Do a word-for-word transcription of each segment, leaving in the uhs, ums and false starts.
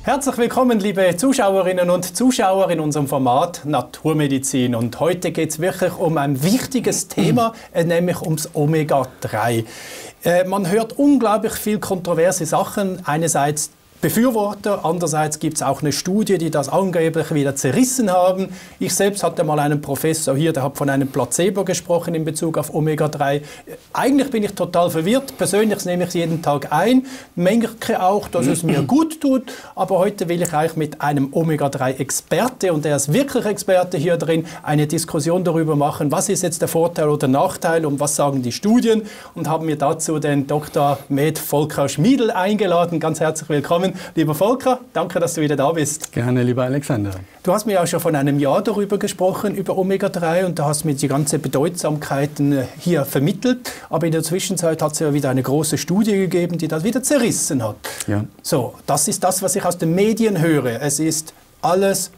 Herzlich willkommen, liebe Zuschauerinnen und Zuschauer in unserem Format Naturmedizin. Und heute geht es wirklich um ein wichtiges Thema, nämlich ums Omega drei. Äh, man hört unglaublich viel kontroverse Sachen. Einerseits Befürworter, andererseits gibt es auch eine Studie, die das angeblich wieder zerrissen haben. Ich selbst hatte mal einen Professor hier, der hat von einem Placebo gesprochen in Bezug auf Omega drei. Eigentlich bin ich total verwirrt. Persönlich nehme ich es jeden Tag ein, merke auch, dass es mir gut tut. Aber heute will ich eigentlich mit einem Omega drei Experte, und der ist wirklich Experte hier drin, eine Diskussion darüber machen, was ist jetzt der Vorteil oder Nachteil und was sagen die Studien. Und haben mir dazu den Doktor Med Volker Schmiedl eingeladen. Ganz herzlich willkommen. Lieber Volker, danke, dass du wieder da bist. Gerne, lieber Alexander. Du hast mir auch schon von einem Jahr darüber gesprochen, über Omega drei, und da hast mir die ganze Bedeutsamkeiten hier vermittelt. Aber in der Zwischenzeit hat es ja wieder eine große Studie gegeben, die das wieder zerrissen hat. Ja. So, das ist das, was ich aus den Medien höre. Es ist alles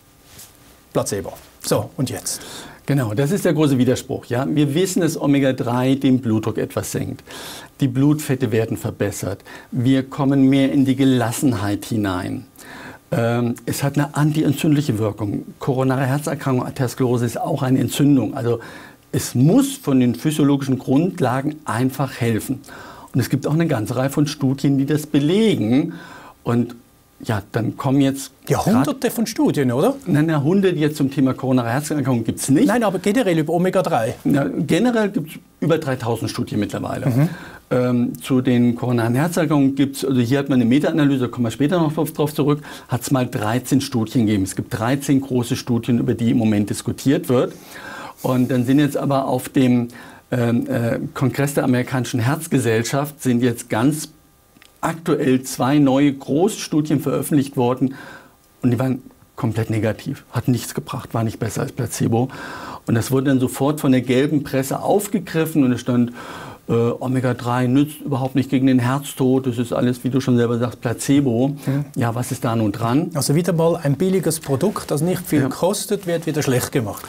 Placebo. So, und jetzt? Genau, das ist der große Widerspruch. Ja? Wir wissen, dass Omega drei den Blutdruck etwas senkt. Die Blutfette werden verbessert. Wir kommen mehr in die Gelassenheit hinein. Ähm, es hat eine antientzündliche Wirkung. Koronare Herzerkrankung, Arteriosklerose ist auch eine Entzündung. Also es muss von den physiologischen Grundlagen einfach helfen. Und es gibt auch eine ganze Reihe von Studien, die das belegen. Und ja, dann kommen jetzt... Ja, hunderte von Studien, oder? Nein, nein, hunderte jetzt zum Thema koronare Herzerkrankung gibt es nicht. Nein, aber generell über Omega drei. Ja, generell gibt es über dreitausend Studien mittlerweile. Mhm. Ähm, zu den koronaren Herzerkrankungen gibt es, also hier hat man eine Meta-Analyse, da kommen wir später noch drauf zurück, hat es mal dreizehn Studien gegeben. Es gibt dreizehn große Studien, über die im Moment diskutiert wird. Und dann sind jetzt aber auf dem ähm, äh, Kongress der amerikanischen Herzgesellschaft sind jetzt ganz aktuell zwei neue Großstudien veröffentlicht worden und die waren komplett negativ, hat nichts gebracht, war nicht besser als Placebo. Und das wurde dann sofort von der gelben Presse aufgegriffen und es stand, äh, Omega drei nützt überhaupt nicht gegen den Herztod, das ist alles, wie du schon selber sagst, Placebo. Mhm. Ja, was ist da nun dran? Also wieder mal ein billiges Produkt, das nicht viel ja. kostet, wird wieder schlecht gemacht.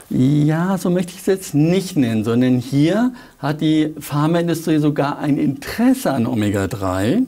Ja, so möchte ich es jetzt nicht nennen, sondern hier hat die Pharmaindustrie sogar ein Interesse an Omega drei.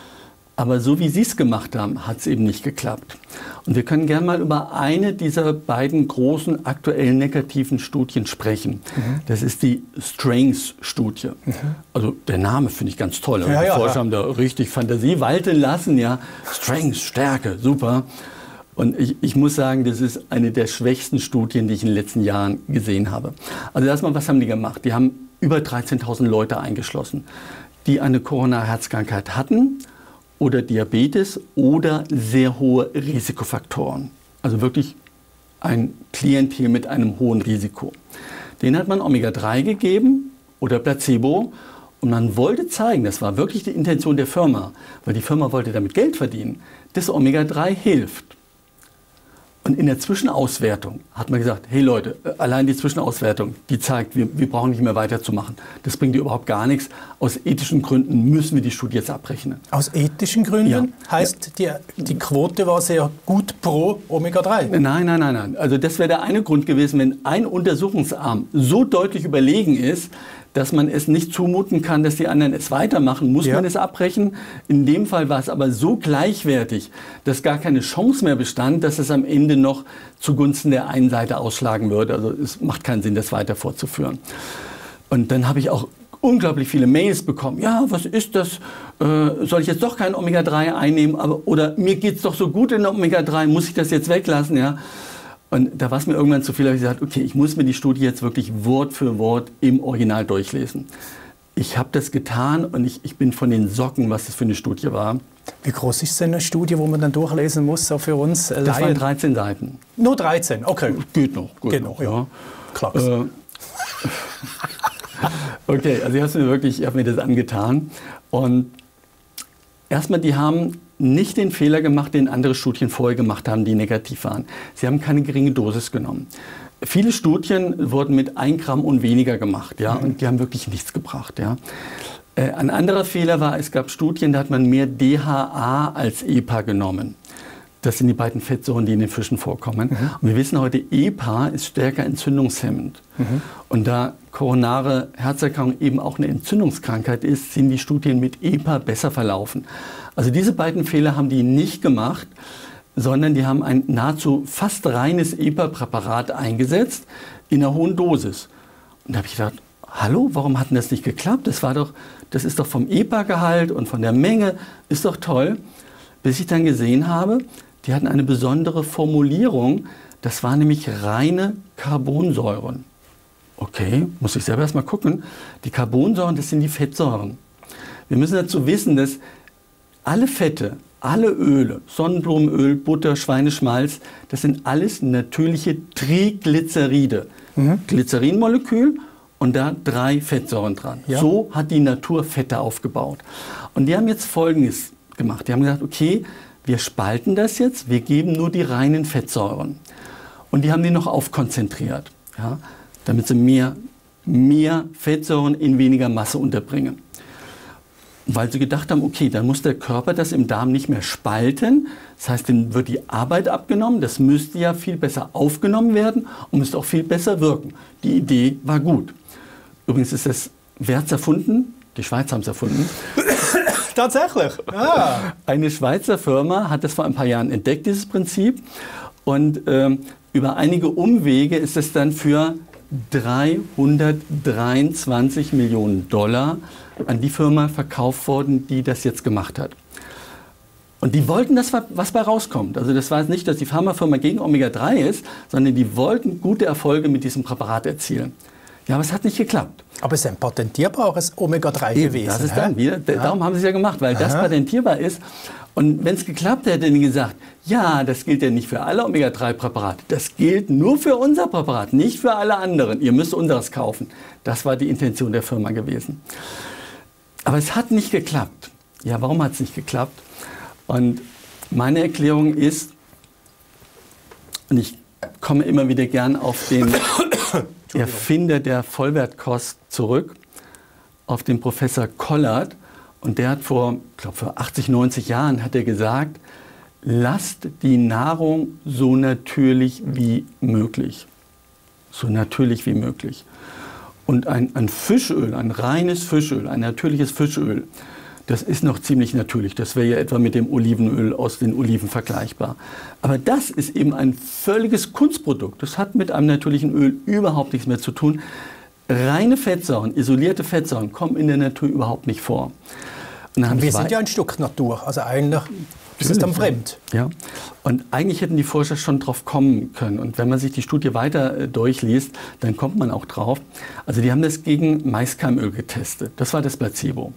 Aber so wie Sie es gemacht haben, hat es eben nicht geklappt. Und wir können gerne mal über eine dieser beiden großen aktuell negativen Studien sprechen. Mhm. Das ist die Strengths-Studie. Mhm. Also der Name finde ich ganz toll. Ja, die ja, Forscher ja. haben da richtig Fantasie walten lassen. Ja. Strengths, Stärke, super. Und ich, ich muss sagen, das ist eine der schwächsten Studien, die ich in den letzten Jahren gesehen habe. Also erstmal, was haben die gemacht? Die haben über dreizehntausend Leute eingeschlossen, die eine koronare Herzkrankheit hatten oder Diabetes oder sehr hohe Risikofaktoren. Also wirklich ein Klientel mit einem hohen Risiko. Denen hat man Omega drei gegeben oder Placebo und man wollte zeigen, das war wirklich die Intention der Firma, weil die Firma wollte damit Geld verdienen, dass Omega drei hilft. Und in der Zwischenauswertung hat man gesagt, hey Leute, allein die Zwischenauswertung, die zeigt, wir, wir brauchen nicht mehr weiterzumachen. Das bringt dir überhaupt gar nichts. Aus ethischen Gründen müssen wir die Studie jetzt abbrechen. Aus ethischen Gründen? Ja. Heißt, die, die Quote war sehr gut pro Omega drei? Nein, nein, nein, nein. Also das wäre der eine Grund gewesen, wenn ein Untersuchungsarm so deutlich überlegen ist, dass man es nicht zumuten kann, dass die anderen es weitermachen, muss ja. man es abbrechen. In dem Fall war es aber so gleichwertig, dass gar keine Chance mehr bestand, dass es am Ende noch zugunsten der einen Seite ausschlagen würde. Also es macht keinen Sinn, das weiter fortzuführen. Und dann habe ich auch unglaublich viele Mails bekommen. Ja, was ist das? Äh, soll ich jetzt doch kein Omega drei einnehmen? Aber, oder mir geht es doch so gut in Omega drei, muss ich das jetzt weglassen? Ja. Und da war es mir irgendwann zu viel, da habe ich gesagt, okay, ich muss mir die Studie jetzt wirklich Wort für Wort im Original durchlesen. Ich habe das getan und ich, ich bin von den Socken, was das für eine Studie war. Wie groß ist denn eine Studie, wo man dann durchlesen muss, so für uns Das Laien? waren dreizehn Seiten. Nur dreizehn, okay. Geht noch. Gut Geht noch, ja. ja. Klar. Äh, okay, also ich habe mir wirklich, ich habe mir das angetan. Und erstmal, die haben nicht den Fehler gemacht, den andere Studien vorher gemacht haben, die negativ waren. Sie haben keine geringe Dosis genommen. Viele Studien wurden mit ein Gramm und weniger gemacht, ja, und die haben wirklich nichts gebracht, ja. Äh, ein anderer Fehler war, es gab Studien, da hat man mehr D H A als E P A genommen. Das sind die beiden Fettsäuren, die in den Fischen vorkommen. Mhm. Und wir wissen heute, E P A ist stärker entzündungshemmend. Mhm. Und da koronare Herzerkrankung eben auch eine Entzündungskrankheit ist, sind die Studien mit E P A besser verlaufen. Also diese beiden Fehler haben die nicht gemacht, sondern die haben ein nahezu fast reines E P A-Präparat eingesetzt in einer hohen Dosis. Und da habe ich gedacht, hallo, warum hat denn das nicht geklappt? Das war doch, das ist doch vom E P A-Gehalt und von der Menge, ist doch toll. Bis ich dann gesehen habe, die hatten eine besondere Formulierung, das waren nämlich reine Carbonsäuren. Okay, muss ich selber erst mal gucken. Die Carbonsäuren, das sind die Fettsäuren. Wir müssen dazu wissen, dass alle Fette, alle Öle, Sonnenblumenöl, Butter, Schweineschmalz, das sind alles natürliche Triglyceride. Mhm. Glycerinmolekül und da drei Fettsäuren dran. Ja. So hat die Natur Fette aufgebaut. Und die haben jetzt Folgendes gemacht. Die haben gesagt, okay, wir spalten das jetzt, wir geben nur die reinen Fettsäuren. Und die haben die noch aufkonzentriert, ja, damit sie mehr, mehr Fettsäuren in weniger Masse unterbringen. Weil sie gedacht haben, okay, dann muss der Körper das im Darm nicht mehr spalten. Das heißt, dann wird die Arbeit abgenommen. Das müsste ja viel besser aufgenommen werden und müsste auch viel besser wirken. Die Idee war gut. Übrigens ist das Wärts erfunden. Die Schweizer haben es erfunden. Tatsächlich? Ah. Eine Schweizer Firma hat das vor ein paar Jahren entdeckt, dieses Prinzip. Und ähm, über einige Umwege ist es dann für dreihundertdreiundzwanzig Millionen Dollar an die Firma verkauft worden, die das jetzt gemacht hat. Und die wollten, dass was bei rauskommt. Also das war jetzt nicht, dass die Pharmafirma gegen Omega drei ist, sondern die wollten gute Erfolge mit diesem Präparat erzielen. Ja, aber es hat nicht geklappt. Aber es ist ein patentierbares Omega drei Eben, gewesen. Das ist dann wieder, ja. Darum haben sie es ja gemacht, weil Aha. das patentierbar ist. Und wenn es geklappt hätte, hätten die gesagt, ja, das gilt ja nicht für alle Omega drei Präparate. Das gilt nur für unser Präparat, nicht für alle anderen. Ihr müsst unseres kaufen. Das war die Intention der Firma gewesen. Aber es hat nicht geklappt. Ja, warum hat es nicht geklappt? Und meine Erklärung ist, und ich komme immer wieder gern auf den Erfinder der Vollwertkost zurück, auf den Professor Kollert. Und der hat vor, ich glaube, vor achtzig, neunzig Jahren hat er gesagt, lasst die Nahrung so natürlich wie möglich. So natürlich wie möglich. Und ein, ein Fischöl, ein reines Fischöl, ein natürliches Fischöl, das ist noch ziemlich natürlich. Das wäre ja etwa mit dem Olivenöl aus den Oliven vergleichbar. Aber das ist eben ein völliges Kunstprodukt. Das hat mit einem natürlichen Öl überhaupt nichts mehr zu tun. Reine Fettsäuren, isolierte Fettsäuren kommen in der Natur überhaupt nicht vor. Und Und wir sind ja ein Stück Natur. Also eigentlich ist es dann fremd. Ja. Und eigentlich hätten die Forscher schon drauf kommen können. Und wenn man sich die Studie weiter äh, durchliest, dann kommt man auch drauf. Also die haben das gegen Maiskeimöl getestet. Das war das Placebo.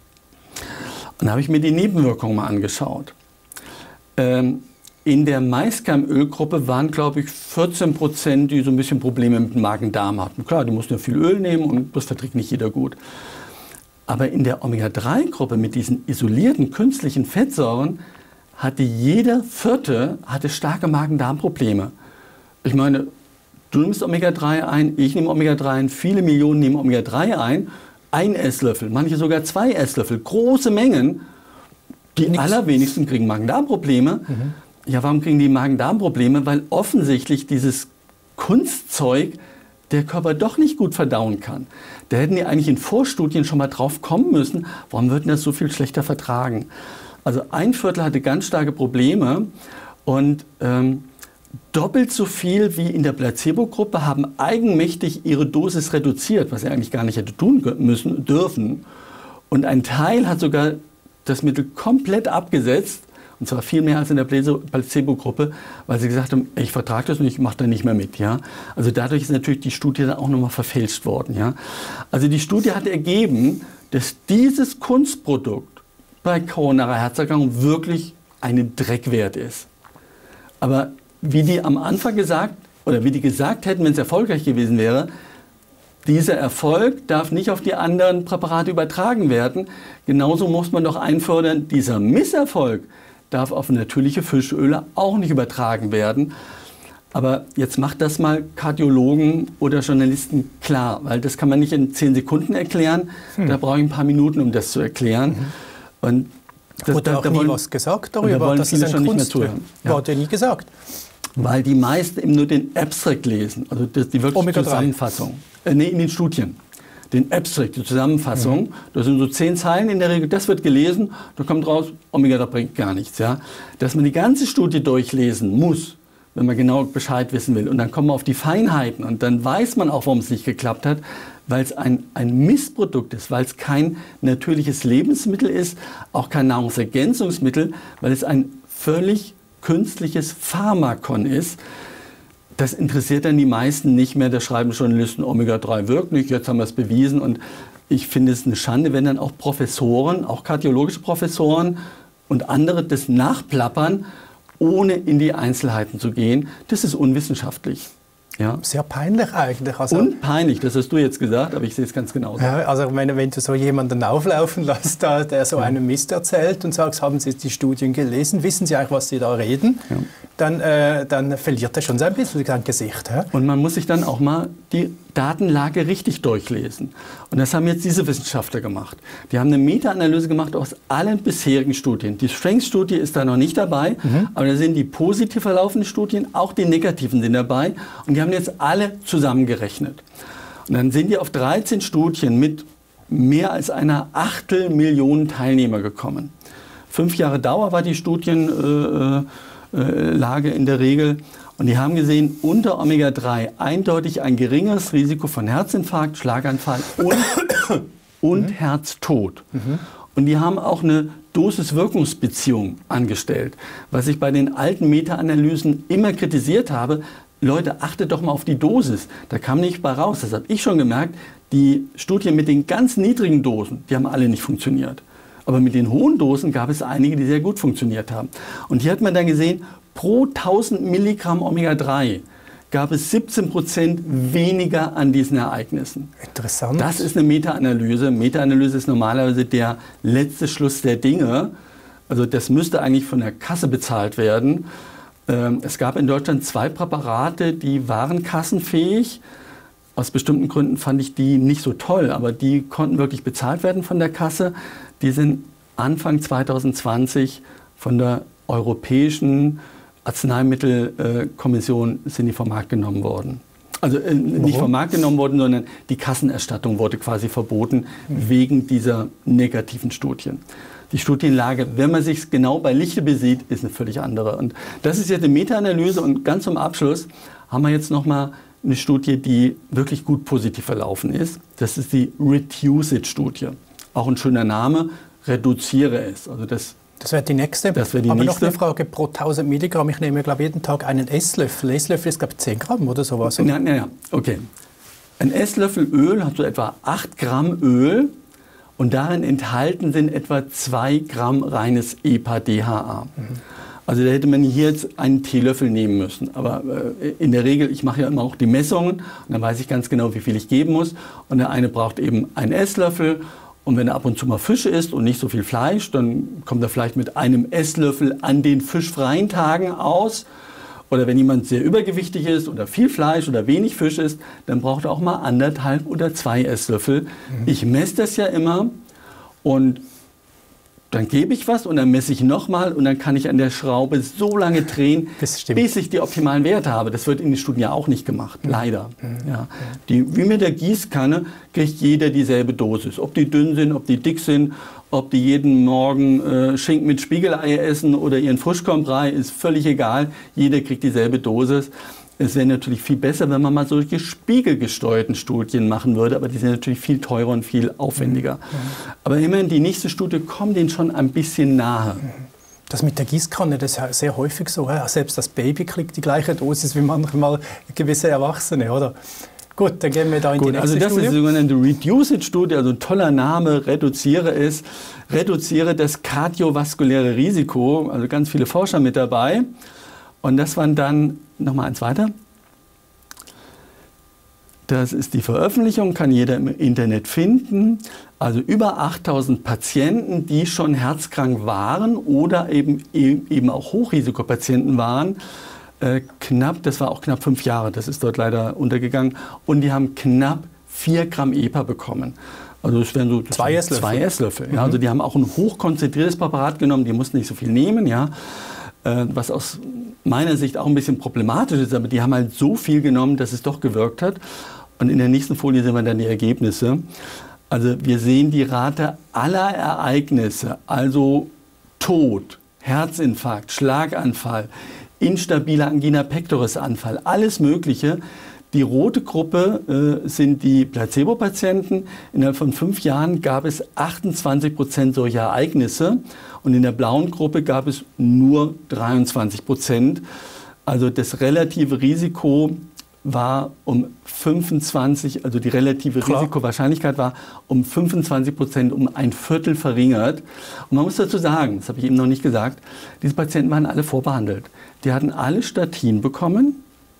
Und da habe ich mir die Nebenwirkungen mal angeschaut. Ähm, in der Maiskeimölgruppe waren, glaube ich, vierzehn Prozent, die so ein bisschen Probleme mit dem Magen-Darm hatten. Klar, die mussten ja viel Öl nehmen und das verträgt nicht jeder gut. Aber in der Omega drei Gruppe mit diesen isolierten künstlichen Fettsäuren hatte jeder Vierte hatte starke Magen-Darm-Probleme. Ich meine, du nimmst Omega drei ein, ich nehme Omega drei ein, viele Millionen nehmen Omega drei ein. Ein Esslöffel, manche sogar zwei Esslöffel, große Mengen. Die Nix. Allerwenigsten kriegen Magen-Darm-Probleme. Mhm. Ja, warum kriegen die Magen-Darm-Probleme? Weil offensichtlich dieses Kunstzeug der Körper doch nicht gut verdauen kann. Da hätten die eigentlich in Vorstudien schon mal drauf kommen müssen, warum wird denn das so viel schlechter vertragen? Also ein Viertel hatte ganz starke Probleme und ähm, doppelt so viel wie in der Placebo-Gruppe haben eigenmächtig ihre Dosis reduziert, was sie eigentlich gar nicht hätte tun müssen, dürfen. Und ein Teil hat sogar das Mittel komplett abgesetzt, und zwar viel mehr als in der Placebo-Gruppe, weil sie gesagt haben, ich vertrage das und ich mache da nicht mehr mit. Ja? Also dadurch ist natürlich die Studie dann auch nochmal verfälscht worden. Ja? Also die Studie hat ergeben, dass dieses Kunstprodukt bei koronarer Herzerkrankung wirklich einen Dreck wert ist. Aber wie die am Anfang gesagt, oder wie die gesagt hätten, wenn es erfolgreich gewesen wäre, dieser Erfolg darf nicht auf die anderen Präparate übertragen werden. Genauso muss man doch einfordern, dieser Misserfolg darf auf natürliche Fischöle auch nicht übertragen werden. Aber jetzt macht das mal Kardiologen oder Journalisten klar, weil das kann man nicht in zehn Sekunden erklären. Hm. Da brauche ich ein paar Minuten, um das zu erklären. Mhm. Und Das, wurde da, auch da nie wollen, was gesagt darüber, da dass es ein schon nicht mehr Kunstwerk zuhören. Ja. war. Ja nie gesagt. Weil die meisten eben nur den Abstract lesen, also das, die wirkliche Omega drei. Zusammenfassung. Äh, nee, in den Studien. Den Abstract, die Zusammenfassung, mhm. das sind so zehn Zeilen in der Regel, das wird gelesen, da kommt raus, Omega drei bringt gar nichts. Ja? Dass man die ganze Studie durchlesen muss, wenn man genau Bescheid wissen will. Und dann kommen wir auf die Feinheiten und dann weiß man auch, warum es nicht geklappt hat, weil es ein, ein Missprodukt ist, weil es kein natürliches Lebensmittel ist, auch kein Nahrungsergänzungsmittel, weil es ein völlig künstliches Pharmakon ist. Das interessiert dann die meisten nicht mehr. Da schreiben Journalisten, Omega drei wirkt nicht, jetzt haben wir es bewiesen. Und ich finde es eine Schande, wenn dann auch Professoren, auch kardiologische Professoren und andere das nachplappern, ohne in die Einzelheiten zu gehen. Das ist unwissenschaftlich. Ja. Sehr peinlich eigentlich. Also, und peinlich, das hast du jetzt gesagt, aber ich sehe es ganz genauso. Ja, also wenn, wenn du so jemanden auflaufen lässt, da, der so ja. einen Mist erzählt und sagst, haben Sie die Studien gelesen, wissen Sie eigentlich, was Sie da reden, ja. dann, äh, dann verliert er schon sein bisschen sein Gesicht. Ja? Und man muss sich dann auch mal die Datenlage richtig durchlesen. Und das haben jetzt diese Wissenschaftler gemacht. Die haben eine Meta-Analyse gemacht aus allen bisherigen Studien. Die Strengths-Studie ist da noch nicht dabei, mhm. aber da sind die positiv verlaufenden Studien, auch die negativen sind dabei. Und die haben jetzt alle zusammengerechnet. Und dann sind die auf dreizehn Studien mit mehr als einer Achtelmillion Teilnehmer gekommen. Fünf Jahre Dauer war die Studienlage äh, äh, in der Regel. Und die haben gesehen, unter Omega drei eindeutig ein geringeres Risiko von Herzinfarkt, Schlaganfall und, und mhm. Herztod. Mhm. Und die haben auch eine Dosis-Wirkungsbeziehung angestellt. Was ich bei den alten Meta-Analysen immer kritisiert habe, Leute, achtet doch mal auf die Dosis. Da kam nicht bei raus. Das habe ich schon gemerkt. Die Studien mit den ganz niedrigen Dosen, die haben alle nicht funktioniert. Aber mit den hohen Dosen gab es einige, die sehr gut funktioniert haben. Und hier hat man dann gesehen, pro tausend Milligramm Omega drei gab es siebzehn Prozent weniger an diesen Ereignissen. Interessant. Das ist eine Meta-Analyse. Meta-Analyse ist normalerweise der letzte Schluss der Dinge. Also das müsste eigentlich von der Kasse bezahlt werden. Es gab in Deutschland zwei Präparate, die waren kassenfähig. Aus bestimmten Gründen fand ich die nicht so toll, aber die konnten wirklich bezahlt werden von der Kasse. Die sind Anfang zwanzig zwanzig von der Europäischen Arzneimittelkommission sind die vom Markt genommen worden. Also äh, nicht vom Markt genommen worden, sondern die Kassenerstattung wurde quasi verboten wegen dieser negativen Studien. Die Studienlage, wenn man sich genau bei Lichte besieht, ist eine völlig andere. Und das ist jetzt eine Meta-Analyse und ganz zum Abschluss haben wir jetzt nochmal eine Studie, die wirklich gut positiv verlaufen ist. Das ist die Reduce-It-Studie. Auch ein schöner Name, reduziere es. Also das Das wäre die nächste. Das wäre die Aber nächste. noch eine Frage pro tausend Milligramm. Ich nehme, glaube ich, jeden Tag einen Esslöffel. Esslöffel ist, glaube ich, zehn Gramm oder sowas. Oder? Ja, ja, ja, okay. Ein Esslöffel Öl hat so etwa acht Gramm Öl und darin enthalten sind etwa zwei Gramm reines E P A D H A. Mhm. Also da hätte man hier jetzt einen Teelöffel nehmen müssen. Aber äh, in der Regel, ich mache ja immer auch die Messungen und dann weiß ich ganz genau, wie viel ich geben muss. Und der eine braucht eben einen Esslöffel. Und wenn er ab und zu mal Fische isst und nicht so viel Fleisch, dann kommt er vielleicht mit einem Esslöffel an den fischfreien Tagen aus. Oder wenn jemand sehr übergewichtig ist oder viel Fleisch oder wenig Fisch isst, dann braucht er auch mal anderthalb oder zwei Esslöffel. Mhm. Ich messe das ja immer und dann gebe ich was und dann messe ich nochmal und dann kann ich an der Schraube so lange drehen, bis ich die optimalen Werte habe. Das wird in den Studien ja auch nicht gemacht, mhm. leider. Mhm. Ja. Die, wie mit der Gießkanne kriegt jeder dieselbe Dosis. Ob die dünn sind, ob die dick sind, ob die jeden Morgen äh, Schinken mit Spiegelei essen oder ihren Frischkornbrei, ist völlig egal. Jeder kriegt dieselbe Dosis. Es wäre natürlich viel besser, wenn man mal solche spiegelgesteuerten Studien machen würde, aber die sind natürlich viel teurer und viel aufwendiger. Mhm. Aber immerhin, die nächste Studie kommt denen schon ein bisschen nahe. Das mit der Gießkanne, das ist sehr häufig so. Ja, selbst das Baby kriegt die gleiche Dosis wie manchmal gewisse Erwachsene, oder? Gut, dann gehen wir da in Gut, die nächste also das Studie. ist die sogenannte Reduce-It-Studie, also ein toller Name, reduziere es. Reduziere das kardiovaskuläre Risiko, also ganz viele Forscher mit dabei. Und das waren dann, nochmal eins weiter. Das ist die Veröffentlichung, kann jeder im Internet finden. Also über achttausend Patienten, die schon herzkrank waren oder eben, eben auch Hochrisikopatienten waren. Äh, knapp, das war auch knapp fünf Jahre, das ist dort leider untergegangen. Und die haben knapp vier Gramm E P A bekommen. Also es wären so zwei Esslöffel. Zwei Esslöffel mhm. ja. Also die haben auch ein hochkonzentriertes Präparat genommen, die mussten nicht so viel nehmen, ja. Äh, was aus meiner Sicht auch ein bisschen problematisch ist, aber die haben halt so viel genommen, dass es doch gewirkt hat. Und in der nächsten Folie sehen wir dann die Ergebnisse. Also wir sehen die Rate aller Ereignisse, also Tod, Herzinfarkt, Schlaganfall, instabiler Angina pectoris Anfall, alles Mögliche. Die rote Gruppe äh, sind die Placebo-Patienten. Innerhalb von fünf Jahren gab es achtundzwanzig Prozent solcher Ereignisse und in der blauen Gruppe gab es nur dreiundzwanzig Prozent. Also das relative Risiko war um fünfundzwanzig, also die relative Klar. Risikowahrscheinlichkeit war um fünfundzwanzig Prozent, um ein Viertel verringert. Und man muss dazu sagen, das habe ich eben noch nicht gesagt, diese Patienten waren alle vorbehandelt. Die hatten alle Statin bekommen,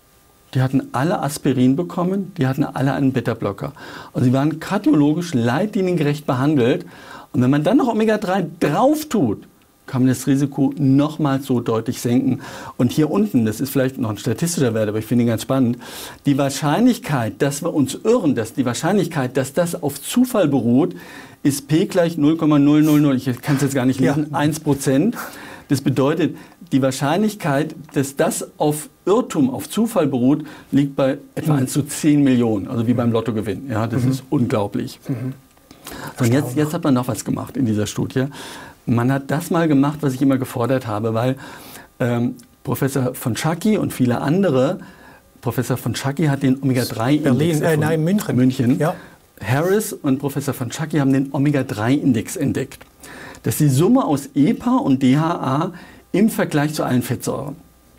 die hatten alle Aspirin bekommen, die hatten alle einen Beta-Blocker. Also sie waren kardiologisch leitliniengerecht behandelt. Und wenn man dann noch Omega drei drauf tut, kann man das Risiko nochmals so deutlich senken. Und hier unten, das ist vielleicht noch ein statistischer Wert, aber ich finde ihn ganz spannend, die Wahrscheinlichkeit, dass wir uns irren, dass die Wahrscheinlichkeit, dass das auf Zufall beruht, ist P gleich null Komma null null null, ich kann es jetzt gar nicht lesen, ja. eins Prozent. Das bedeutet, die Wahrscheinlichkeit, dass das auf Irrtum, auf Zufall beruht, liegt bei etwa eins zu zehn Millionen, also wie beim Lottogewinn. Ja, das mhm. ist unglaublich. Mhm. Und jetzt, jetzt hat man noch was gemacht in dieser Studie. Man hat das mal gemacht, was ich immer gefordert habe, weil ähm, Professor von Schacky und viele andere, Professor von Schacky hat den Omega drei Index Berlin, äh, nein, München. München. Ja. Harris und Professor von Schacky haben den Omega drei Index entdeckt. Das ist die Summe aus E P A und D H A im Vergleich zu allen Fettsäuren.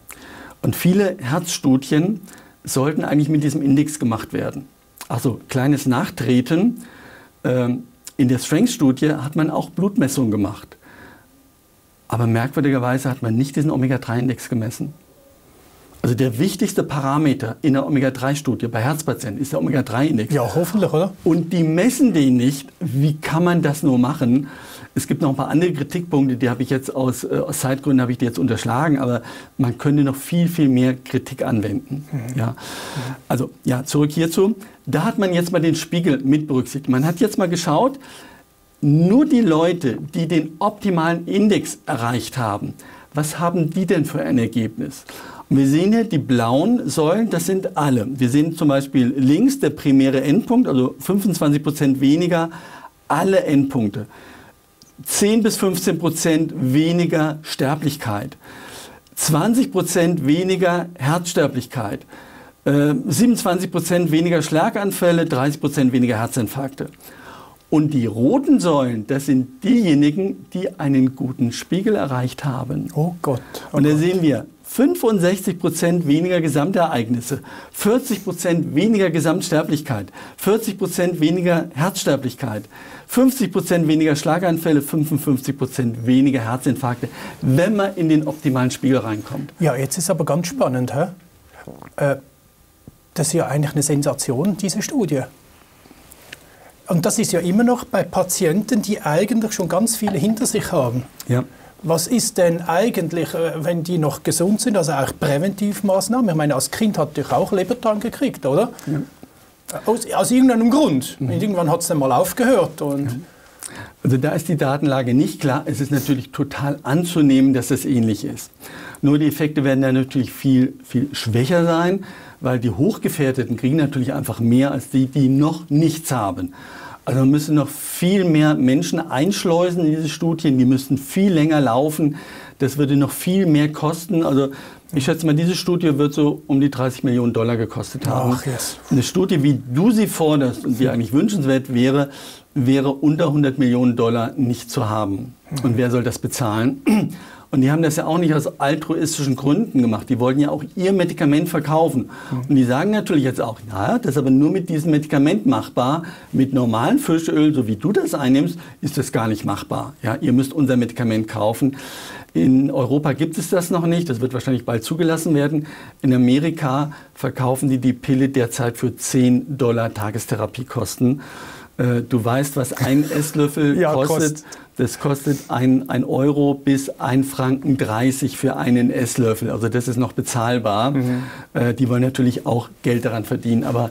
Und viele Herzstudien sollten eigentlich mit diesem Index gemacht werden. Also kleines Nachtreten. Ähm, in der Strength-Studie hat man auch Blutmessungen gemacht. Aber merkwürdigerweise hat man nicht diesen Omega drei Index gemessen. Also der wichtigste Parameter in der Omega drei Studie bei Herzpatienten ist der Omega drei Index. Ja, hoffentlich, oder? Und die messen den nicht. Wie kann man das nur machen? Es gibt noch ein paar andere Kritikpunkte, die habe ich jetzt aus, äh, aus Zeitgründen habe ich die jetzt unterschlagen, aber man könnte noch viel, viel mehr Kritik anwenden. Mhm. Ja. Also ja, zurück hierzu. Da hat man jetzt mal den Spiegel mit berücksichtigt. Man hat jetzt mal geschaut, nur die Leute, die den optimalen Index erreicht haben, was haben die denn für ein Ergebnis? Und wir sehen hier die blauen Säulen, das sind alle. Wir sehen zum Beispiel links der primäre Endpunkt, also fünfundzwanzig Prozent weniger, alle Endpunkte. zehn bis fünfzehn Prozent weniger Sterblichkeit, zwanzig Prozent weniger Herzsterblichkeit, äh, siebenundzwanzig Prozent weniger Schlaganfälle, dreißig Prozent weniger Herzinfarkte. Und die roten Säulen, das sind diejenigen, die einen guten Spiegel erreicht haben. Oh Gott. Oh Und da Gott. sehen wir fünfundsechzig Prozent weniger Gesamtereignisse, vierzig Prozent weniger Gesamtsterblichkeit, vierzig Prozent weniger Herzsterblichkeit, fünfzig Prozent weniger Schlaganfälle, fünfundfünfzig Prozent weniger Herzinfarkte, wenn man in den optimalen Spiegel reinkommt. Ja, jetzt ist aber ganz spannend. Hä? Äh, das ist ja eigentlich eine Sensation, diese Studie. Und das ist ja immer noch bei Patienten, die eigentlich schon ganz viele hinter sich haben. Ja. Was ist denn eigentlich, wenn die noch gesund sind, also auch Präventivmaßnahmen? Ich meine, als Kind hatte ich auch Leberdarm gekriegt, oder? Ja. Aus, aus irgendeinem Grund. Mhm. Irgendwann hat es dann mal aufgehört. Und ja. Also da ist die Datenlage nicht klar. Es ist natürlich total anzunehmen, dass es ähnlich ist. Nur die Effekte werden dann natürlich viel, viel schwächer sein, weil die Hochgefährdeten kriegen natürlich einfach mehr als die, die noch nichts haben. Also man müsste noch viel mehr Menschen einschleusen in diese Studien, die müssten viel länger laufen, das würde noch viel mehr kosten. Also ich schätze mal, diese Studie wird so um die dreißig Millionen Dollar gekostet haben. Ach, yes. Eine Studie, wie du sie forderst und die eigentlich wünschenswert wäre, wäre unter hundert Millionen Dollar nicht zu haben. Und wer soll das bezahlen? Und die haben das ja auch nicht aus altruistischen Gründen gemacht. Die wollten ja auch ihr Medikament verkaufen. Und die sagen natürlich jetzt auch, ja, das ist aber nur mit diesem Medikament machbar. Mit normalem Fischöl, so wie du das einnimmst, ist das gar nicht machbar. Ja, ihr müsst unser Medikament kaufen. In Europa gibt es das noch nicht. Das wird wahrscheinlich bald zugelassen werden. In Amerika verkaufen die die Pille derzeit für zehn Dollar Tagestherapiekosten. Du weißt, was ein Esslöffel ja, kostet. Kost. Das kostet ein, ein Euro bis ein Franken dreißig für einen Esslöffel. Also das ist noch bezahlbar. Mhm. Äh, die wollen natürlich auch Geld daran verdienen. Aber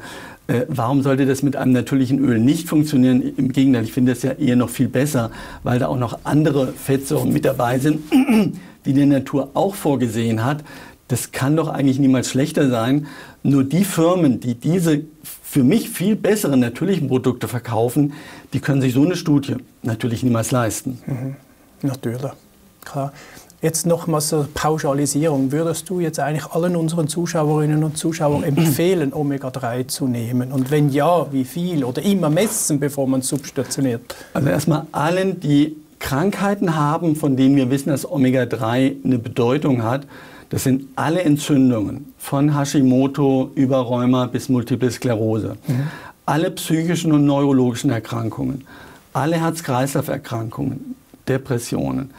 Äh, warum sollte das mit einem natürlichen Öl nicht funktionieren? Im Gegenteil, ich finde das ja eher noch viel besser, weil da auch noch andere Fettsäuren mit dabei sind, die die Natur auch vorgesehen hat. Das kann doch eigentlich niemals schlechter sein. Nur die Firmen, die diese für mich viel besseren natürlichen Produkte verkaufen, die können sich so eine Studie natürlich niemals leisten. Mhm. Natürlich, klar. Jetzt nochmal zur Pauschalisierung. Würdest du jetzt eigentlich allen unseren Zuschauerinnen und Zuschauern empfehlen, Omega drei zu nehmen? Und wenn ja, wie viel? Oder immer messen, bevor man substitutioniert? Also erstmal allen, die Krankheiten haben, von denen wir wissen, dass Omega drei eine Bedeutung hat. Das sind alle Entzündungen, von Hashimoto über Rheuma bis Multiple Sklerose. Mhm. Alle psychischen und neurologischen Erkrankungen, alle Herz-Kreislauf-Erkrankungen, Depressionen,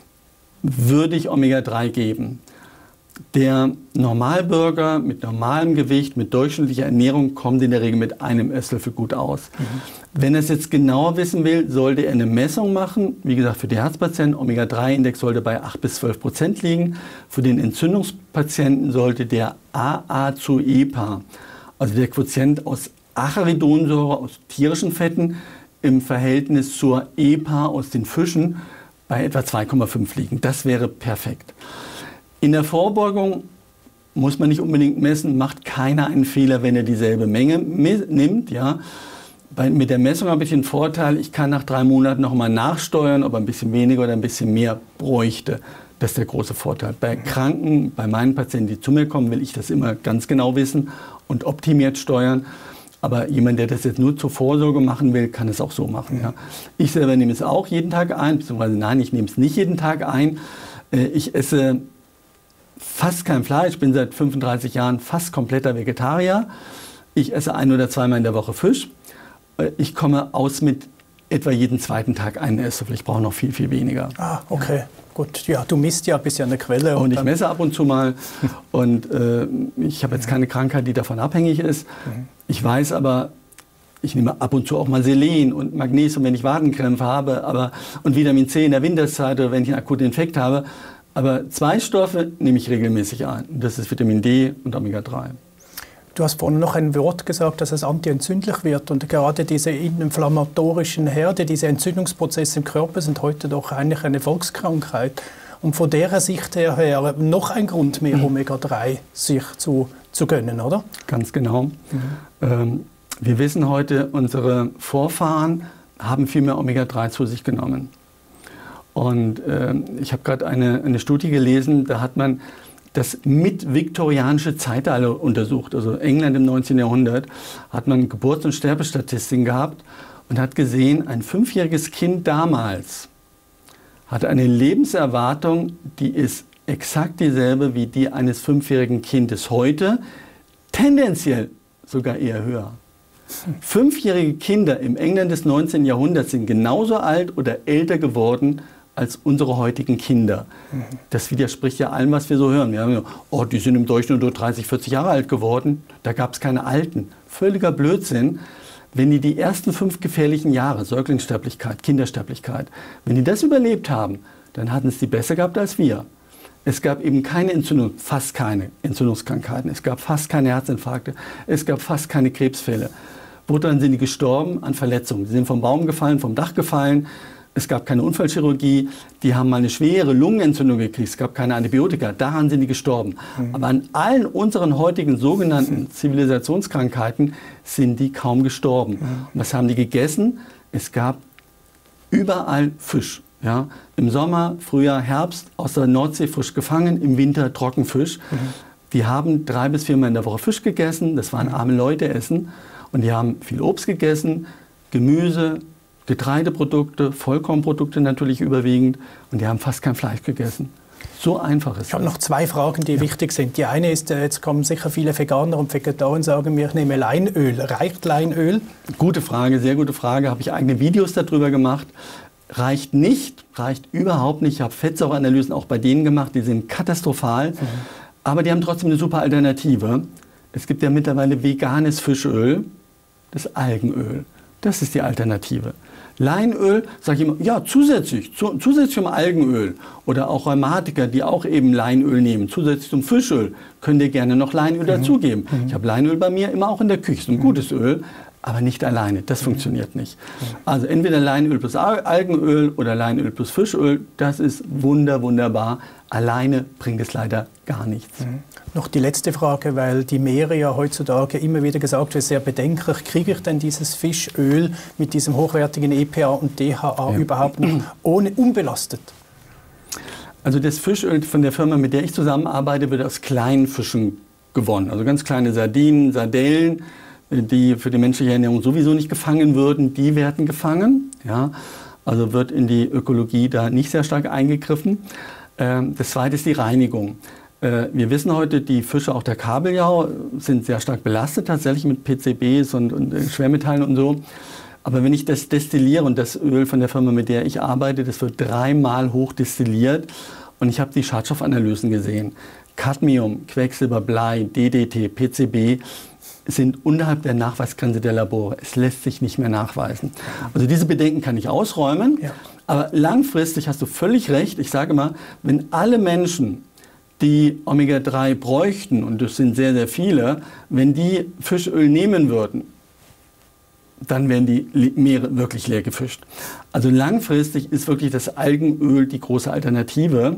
würde ich Omega drei geben. Der Normalbürger mit normalem Gewicht, mit durchschnittlicher Ernährung, kommt in der Regel mit einem Esslöffel gut aus. Mhm. Wenn er es jetzt genauer wissen will, sollte er eine Messung machen. Wie gesagt, für die Herzpatienten, Omega drei Index sollte bei acht bis zwölf Prozent liegen. Für den Entzündungspatienten sollte der A A zu E P A, also der Quotient aus Acharidonsäure, aus tierischen Fetten, im Verhältnis zur E P A aus den Fischen bei etwa zwei Komma fünf liegen. Das wäre perfekt. In der Vorbeugung muss man nicht unbedingt messen, macht keiner einen Fehler, wenn er dieselbe Menge nimmt. Ja. Bei, mit der Messung habe ich den Vorteil, ich kann nach drei Monaten noch mal nachsteuern, ob er ein bisschen weniger oder ein bisschen mehr bräuchte. Das ist der große Vorteil. Bei Kranken, bei meinen Patienten, die zu mir kommen, will ich das immer ganz genau wissen und optimiert steuern. Aber jemand, der das jetzt nur zur Vorsorge machen will, kann es auch so machen. Ja. Ich selber nehme es auch jeden Tag ein, beziehungsweise nein, ich nehme es nicht jeden Tag ein. Ich esse fast kein Fleisch, ich bin seit fünfunddreißig Jahren fast kompletter Vegetarier. Ich esse ein- oder zweimal in der Woche Fisch. Ich komme aus mit etwa jeden zweiten Tag einen Esslöffel. Ich brauche noch viel, viel weniger. Ah, okay. Ja. Gut, ja, du misst ja, bist ja eine Quelle. Und, und ich messe ab und zu mal. Und äh, ich habe jetzt keine Krankheit, die davon abhängig ist. Mhm. Ich weiß aber, ich nehme ab und zu auch mal Selen und Magnesium, wenn ich Wadenkrämpfe habe, aber, und Vitamin C in der Winterzeit oder wenn ich einen akuten Infekt habe. Aber zwei Stoffe nehme ich regelmäßig ein. Und das ist Vitamin D und Omega drei. Du hast vorhin noch ein Wort gesagt, dass es antientzündlich wird. Und gerade diese inflammatorischen Herde, diese Entzündungsprozesse im Körper sind heute doch eigentlich eine Volkskrankheit. Und von der Sicht her, her noch ein Grund mehr, mhm. Omega drei sich zu, zu gönnen, oder? Ganz genau. Mhm. Ähm, wir wissen heute, unsere Vorfahren haben viel mehr Omega drei zu sich genommen. Und äh, ich habe gerade eine, eine Studie gelesen, da hat man das mitviktorianische Zeitalter untersucht. Also England im neunzehnten Jahrhundert hat man Geburts- und Sterbestatistiken gehabt und hat gesehen, ein fünfjähriges Kind damals hatte eine Lebenserwartung, die ist exakt dieselbe wie die eines fünfjährigen Kindes heute, tendenziell sogar eher höher. Fünfjährige Kinder im England des neunzehnten Jahrhunderts sind genauso alt oder älter geworden als unsere heutigen Kinder. Das widerspricht ja allem, was wir so hören. Wir haben ja, oh, die sind im Durchschnitt nur dreißig, vierzig Jahre alt geworden. Da gab es keine Alten. Völliger Blödsinn. Wenn die die ersten fünf gefährlichen Jahre, Säuglingssterblichkeit, Kindersterblichkeit, wenn die das überlebt haben, dann hatten es die besser gehabt als wir. Es gab eben keine Entzündung, fast keine Entzündungskrankheiten. Es gab fast keine Herzinfarkte. Es gab fast keine Krebsfälle. Woran sind die gestorben? An Verletzungen. Sie sind vom Baum gefallen, vom Dach gefallen. Es gab keine Unfallchirurgie, die haben mal eine schwere Lungenentzündung gekriegt, es gab keine Antibiotika, daran sind die gestorben. Mhm. Aber an allen unseren heutigen sogenannten Zivilisationskrankheiten sind die kaum gestorben. Mhm. Und was haben die gegessen? Es gab überall Fisch. Ja? Im Sommer, Frühjahr, Herbst aus der Nordsee frisch gefangen, im Winter Trockenfisch. Mhm. Die haben drei bis viermal in der Woche Fisch gegessen, das waren arme Leute essen. Und die haben viel Obst gegessen, Gemüse, Getreideprodukte, Vollkornprodukte natürlich überwiegend und die haben fast kein Fleisch gegessen. So einfach ist es. Ich habe noch zwei Fragen, die ja. wichtig sind. Die eine ist, jetzt kommen sicher viele Veganer und Vegetarier und sagen mir, ich nehme Leinöl. Reicht Leinöl? Gute Frage, sehr gute Frage. Habe ich eigene Videos darüber gemacht. Reicht nicht, reicht überhaupt nicht. Ich habe Fettsäureanalysen auch bei denen gemacht, die sind katastrophal. Mhm. Aber die haben trotzdem eine super Alternative. Es gibt ja mittlerweile veganes Fischöl, das Algenöl. Das ist die Alternative. Leinöl, sage ich immer, ja, zusätzlich, zu, zusätzlich zum Algenöl oder auch Rheumatiker, die auch eben Leinöl nehmen, zusätzlich zum Fischöl, könnt ihr gerne noch Leinöl mhm. dazugeben. Mhm. Ich habe Leinöl bei mir immer auch in der Küche, so ein mhm. gutes Öl, aber nicht alleine, das mhm. funktioniert nicht. Mhm. Also entweder Leinöl plus Algenöl oder Leinöl plus Fischöl, das ist wunder, wunderbar. Alleine bringt es leider gar nichts. Mhm. Noch die letzte Frage, weil die Meere ja heutzutage immer wieder gesagt wird, sehr bedenklich, kriege ich denn dieses Fischöl mit diesem hochwertigen E P A und D H A ja. überhaupt noch ohne unbelastet? Also das Fischöl von der Firma, mit der ich zusammenarbeite, wird aus kleinen Fischen gewonnen. Also ganz kleine Sardinen, Sardellen, die für die menschliche Ernährung sowieso nicht gefangen würden, die werden gefangen. Ja? Also wird in die Ökologie da nicht sehr stark eingegriffen. Das zweite ist die Reinigung. Wir wissen heute, die Fische, auch der Kabeljau, sind sehr stark belastet, tatsächlich mit P C Bs und, und Schwermetallen und so. Aber wenn ich das destilliere, und das Öl von der Firma, mit der ich arbeite, das wird dreimal hoch destilliert. Und ich habe die Schadstoffanalysen gesehen. Cadmium, Quecksilber, Blei, D D T, P C B sind unterhalb der Nachweisgrenze der Labore. Es lässt sich nicht mehr nachweisen. Also diese Bedenken kann ich ausräumen. Ja. Aber langfristig hast du völlig recht. Ich sage mal, wenn alle Menschen, die Omega drei bräuchten, und das sind sehr, sehr viele, wenn die Fischöl nehmen würden, dann wären die Meere wirklich leer gefischt. Also langfristig ist wirklich das Algenöl die große Alternative.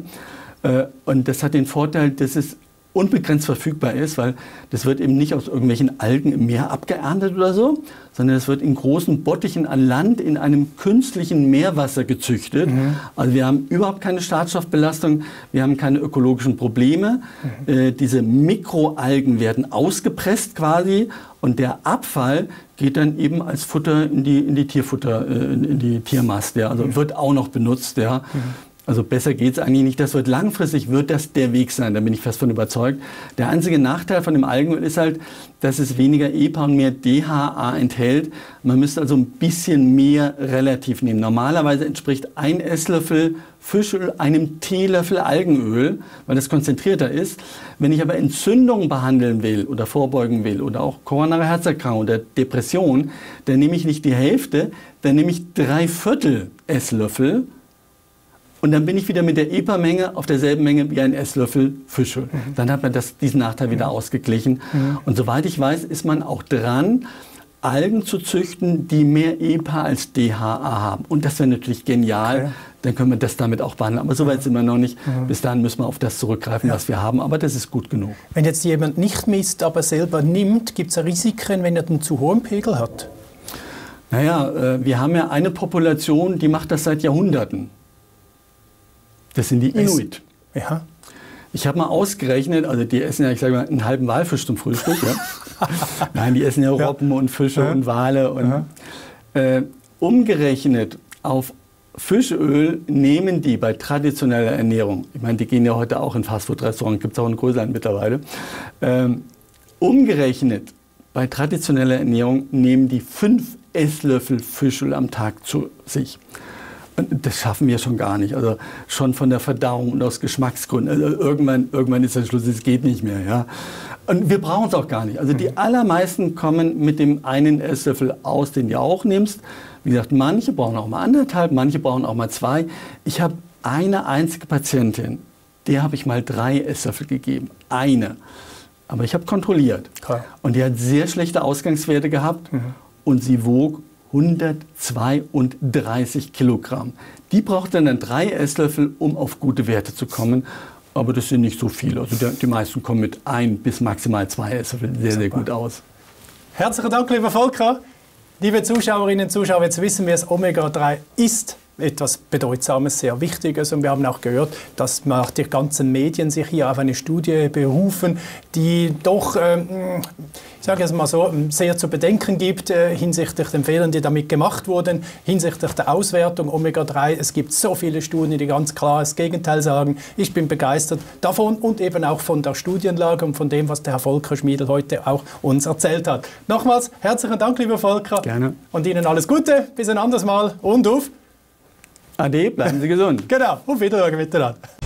Und das hat den Vorteil, dass es unbegrenzt verfügbar ist, weil das wird eben nicht aus irgendwelchen Algen im Meer abgeerntet oder so, sondern es wird in großen Bottichen an Land in einem künstlichen Meerwasser gezüchtet. Mhm. Also wir haben überhaupt keine Schadstoffbelastung, wir haben keine ökologischen Probleme. Mhm. Äh, diese Mikroalgen werden ausgepresst quasi und der Abfall geht dann eben als Futter in die, in die Tierfutter, äh, in die Tiermast. Ja. Also mhm. wird auch noch benutzt. Ja. Mhm. Also besser geht es eigentlich nicht. Das wird langfristig wird das der Weg sein, da bin ich fest von überzeugt. Der einzige Nachteil von dem Algenöl ist halt, dass es weniger E P A und mehr D H A enthält. Man müsste also ein bisschen mehr relativ nehmen. Normalerweise entspricht ein Esslöffel Fischöl einem Teelöffel Algenöl, weil das konzentrierter ist. Wenn ich aber Entzündungen behandeln will oder vorbeugen will oder auch koronare Herzerkrankung oder Depression, dann nehme ich nicht die Hälfte, dann nehme ich drei Viertel Esslöffel. Und dann bin ich wieder mit der E P A-Menge auf derselben Menge wie ein Esslöffel Fischöl. Mhm. Dann hat man das, diesen Nachteil wieder mhm. ausgeglichen. Mhm. Und soweit ich weiß, ist man auch dran, Algen zu züchten, die mehr E P A als D H A haben. Und das wäre natürlich genial. Okay. Dann können wir das damit auch behandeln. Aber so weit sind wir noch nicht. Mhm. Bis dahin müssen wir auf das zurückgreifen, ja. was wir haben. Aber das ist gut genug. Wenn jetzt jemand nicht misst, aber selber nimmt, gibt es Risiken, wenn er einen zu hohen Pegel hat? Naja, wir haben ja eine Population, die macht das seit Jahrhunderten. Das sind die Inuit. Ja. Ich habe mal ausgerechnet, also die essen ja, ich sage mal, einen halben Walfisch zum Frühstück. Ja. Nein, die essen ja Robben ja. und Fische ja. und Wale. Und, äh, umgerechnet auf Fischöl nehmen die bei traditioneller Ernährung, ich meine, die gehen ja heute auch in Fastfood-Restaurants, gibt es auch in größeren mittlerweile, äh, umgerechnet bei traditioneller Ernährung nehmen die fünf Esslöffel Fischöl am Tag zu sich. Und das schaffen wir schon gar nicht. Also schon von der Verdauung und aus Geschmacksgründen. Also irgendwann, irgendwann ist der Schluss, es geht nicht mehr. Ja? Und wir brauchen es auch gar nicht. Also die allermeisten kommen mit dem einen Esslöffel aus, den du auch nimmst. Wie gesagt, manche brauchen auch mal anderthalb, manche brauchen auch mal zwei. Ich habe eine einzige Patientin, der habe ich mal drei Esslöffel gegeben. Eine. Aber ich habe kontrolliert. Klar. Und die hat sehr schlechte Ausgangswerte gehabt mhm. und sie wog hundertzweiunddreißig Kilogramm. Die braucht dann, dann drei Esslöffel, um auf gute Werte zu kommen. Aber das sind nicht so viele. Also die, die meisten kommen mit ein bis maximal zwei Esslöffeln sehr, Super. sehr gut aus. Herzlichen Dank, lieber Volker. Liebe Zuschauerinnen und Zuschauer, jetzt wissen wir, dass Omega drei ist etwas Bedeutsames, sehr Wichtiges. Und wir haben auch gehört, dass man die ganzen Medien sich hier auf eine Studie berufen, die doch, ähm, ich sage es mal so, sehr zu bedenken gibt äh, hinsichtlich den Fehlern, die damit gemacht wurden, hinsichtlich der Auswertung Omega drei. Es gibt so viele Studien, die ganz klar das Gegenteil sagen. Ich bin begeistert davon und eben auch von der Studienlage und von dem, was der Herr Volker Schmiedl heute auch uns erzählt hat. Nochmals herzlichen Dank, lieber Volker. Gerne. Und Ihnen alles Gute. Bis ein anderes Mal und auf Ade, bleiben Sie gesund. Genau, auf Wiedersehen miteinander.